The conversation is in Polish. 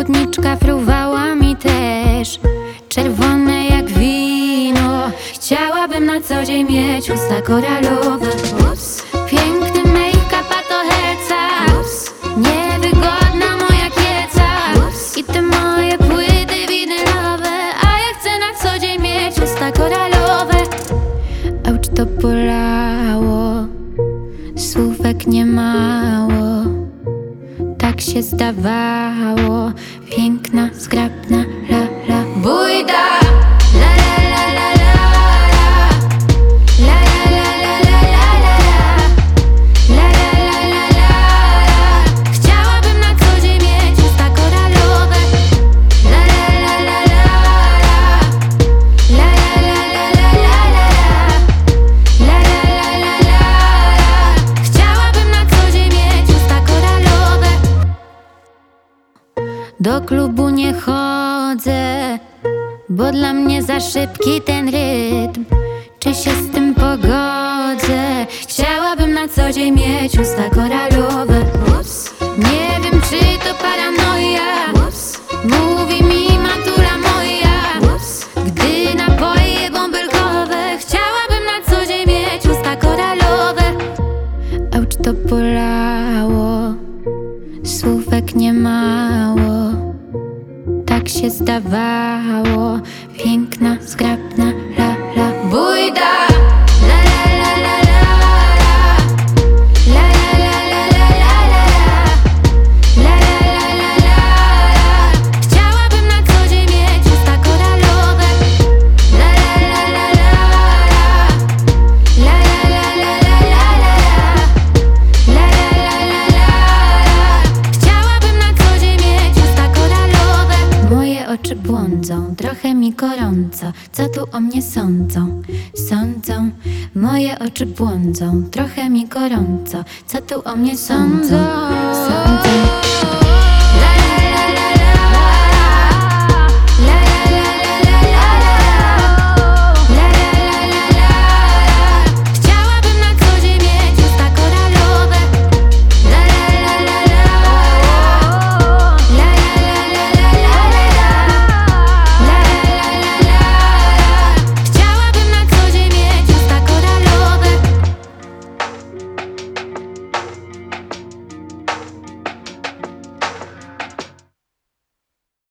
Spódniczka fruwała mi też, czerwone jak wino. Chciałabym na co dzień mieć usta koralowe. Piękny make-up, a to heca. Niewygodna moja kieca. I te moje płyty winylowe. A ja chcę na co dzień mieć usta koralowe. Auć, to bolało, słówek nie mało. Tak się zdawało, piękna, zgrabna, la la bójda. La la la la la la la la la la la la la la. Chciałabym na co dzień mieć usta koralowe. La la la la la la la la la la la. Chciałabym na co dzień mieć usta koralowe. Do klubu nie chodzę, bo dla mnie za szybki ten rytm. Czy się z tym pogodzę? Chciałabym na co dzień mieć usta koralowe. Nie wiem, czy to paranoja, mówi mi matula moja. Gdy napoje bąbelkowe, chciałabym na co dzień mieć usta koralowe. Auć, to bolało, słówek nie mało. Tak się zdawało, piękna, zgrabna, la la bójda. La la la la la la la la la la la la. Chciałabym na co dzień mieć usta koralowe. La la la la la la la la. Chciałabym na co dzień mieć usta koralowe. Moje oczy błądzą, trochę mi gorąco. Co tu o mnie sądzą? Sądzą. Moje oczy błądzą, trochę mi gorąco. Co tu o mnie sądzą? Sądzą.